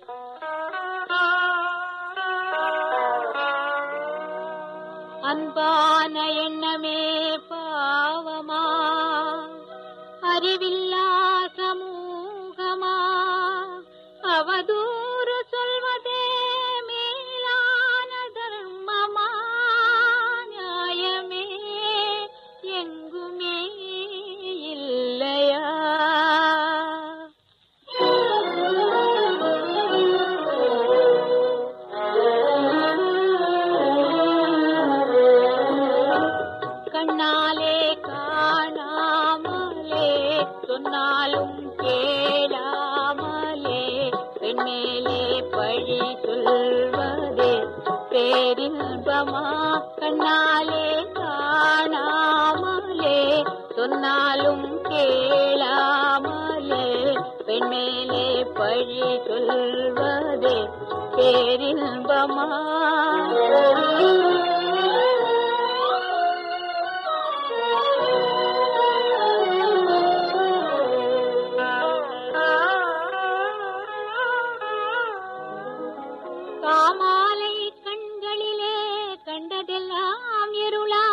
அன்பான எண்ணமே பாவமா, அறிவில்லா சமூகமா, அவதூறு சொல்வதே மேலான தர்மமா, நியாயமே எங்குமே இல்லையா? கண்ணாலே காணாமலே சொன்னாலும் கேளாமலே பெண்மேலே பழி சொல்வதே பேரின்பமா? கண்ணாலே காணாமலே சொன்னாலும் கேளாமலே பெண்மேலே பழி சொல்வதே பேரின்பமா? காமாலை கண்களிலே கண்டதெல்லாம் இருளா,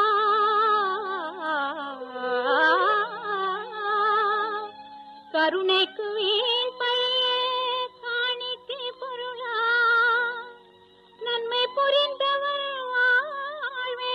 கருணைக்கு வீண் பழியே காணிக்கை பொருளா, நன்மை புரிந்தவர் வாழ்வே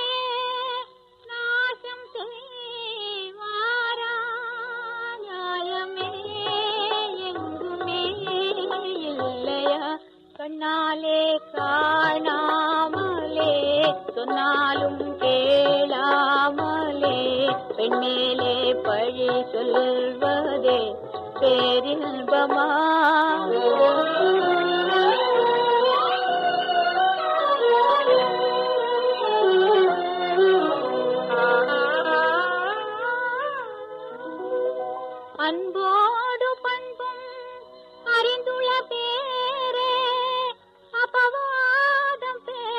நாசம் செய்வாரா? நியாயமே எங்குமே இல்லையா? கண்ணாலே காணாமலே சொன்னாலும் கேளாமலே பெண்மேலே பழி சொல்வதே பேரின்பமா? அன்போடு பண்பும் அறிந்துள்ள பேரே அபவாதம்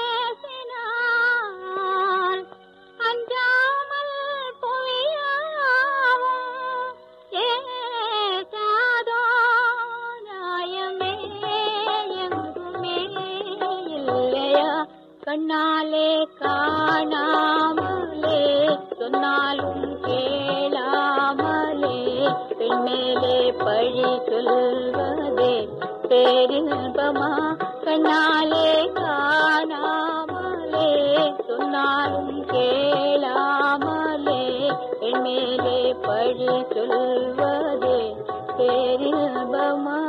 பேசினார், அஞ்சாமல் பொய்யாவும் ஏசாதோ? நியாயமே எங்குமே இல்லையா? கண்ணாலே காணாமலே சொன்னாலும் கேளாமலே பெண்மேலே பழி சொல்வதே பேரின்பமா? கண்ணாலே காணாமலே சொன்னாலும் கேளாமலே பெண்மேலே பழி சொல்வதே பேரின்பமா?